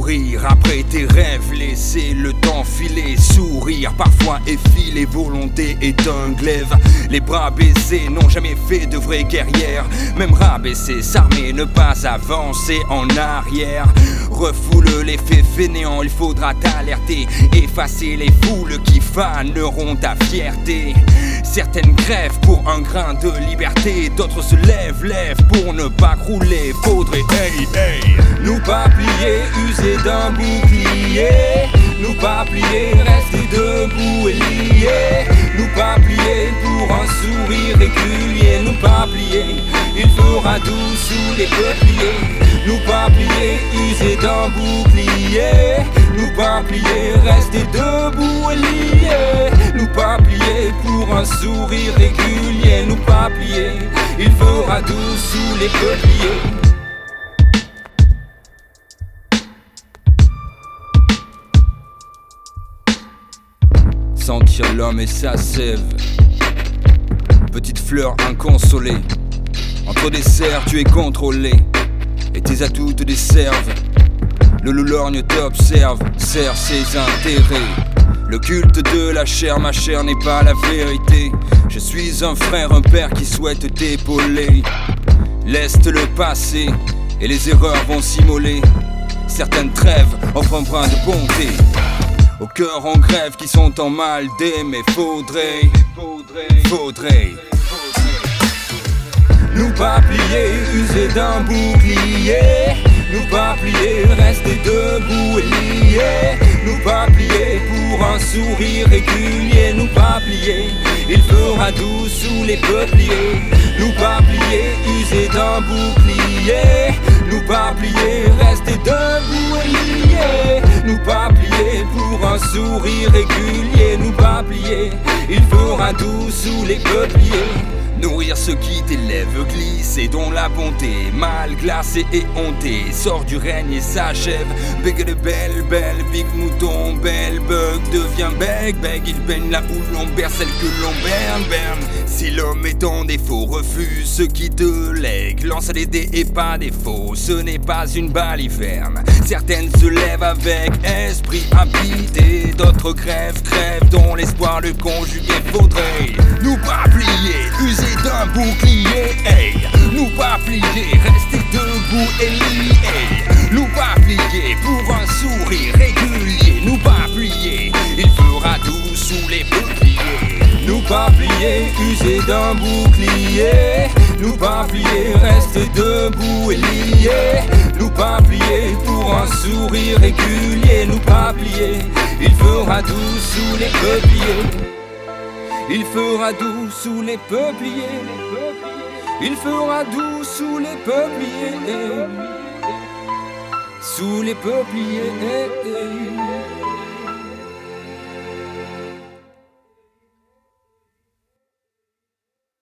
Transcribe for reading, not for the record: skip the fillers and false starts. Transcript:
courir après tes rêves, laisser le temps filer, sourire, parfois effiler, volonté est un glaive. Les bras baissés n'ont jamais fait de vraies guerrières, même rabaisser, s'armer, ne pas avancer en arrière. Refoule l'effet fainéant, il faudra t'alerter, effacer les foules qui faneront ta fierté. Certaines crèvent pour un grain de liberté, d'autres se lèvent pour ne pas crouler. Faudrait, nous pas plier, user d'un bouclier. Nous pas plier, rester debout et lier. Nous pas plier pour un sourire régulier. Nous pas plier, il fera doux sous les peupliers. Nous pas plier, user d'un bouclier. Nous pas plier, rester debout et lier. Nous pas plier pour un sourire régulier. Nous pas plier, il fera doux sous les peupliers. Sentir l'homme et sa sève, petite fleur inconsolée. Entre des serres tu es contrôlé, et tes atouts te desservent. Le loup lorgne t'observe, sert ses intérêts. Le culte de la chair, ma chair n'est pas la vérité. Je suis un frère, un père qui souhaite t'épauler. Laisse le passé, et les erreurs vont s'immoler. Certaines trêves offrent un brin de bonté aux cœurs en grève qui sont en mal d'aimer. Faudrait nous pas plier, user d'un bouclier. Nous pas plier, rester debout et lier. Nous pas plier pour un sourire régulier. Nous pas plier, il fera doux sous les peupliers. Nous pas plier, user d'un bouclier. Nous pas plier, rester debout et lier. Nous pas plier pour un sourire régulier. Nous pas plier, il fera doux sous les peupliers. Nourrir ceux qui t'élèvent, glisser dont la bonté, mal glacé et honté, sort du règne et s'achève. Beg de belle, big mouton, belle bug devient beg, il baigne là où l'on berce, celle que l'on berne. Si l'homme est en défaut, refuse ce qui te lègue, lance des dés et pas des faux, ce n'est pas une baliverne. Certaines se lèvent avec esprit habité, d'autres crèvent dont l'espoir le conjugué. Faudrait nous pas plier, user d'un bouclier, nous pas plier, rester debout et lier. Nous pas plier pour un sourire régulier. Nous pas plier, il fera doux sous les peupliers. Nous pas plier, user d'un bouclier. Nous pas plier, rester debout et lier. Nous pas plier pour un sourire régulier. Nous pas plier, il fera doux sous les peupliers. Il fera doux sous les peupliers. Il fera doux sous les peupliers. Sous les peupliers.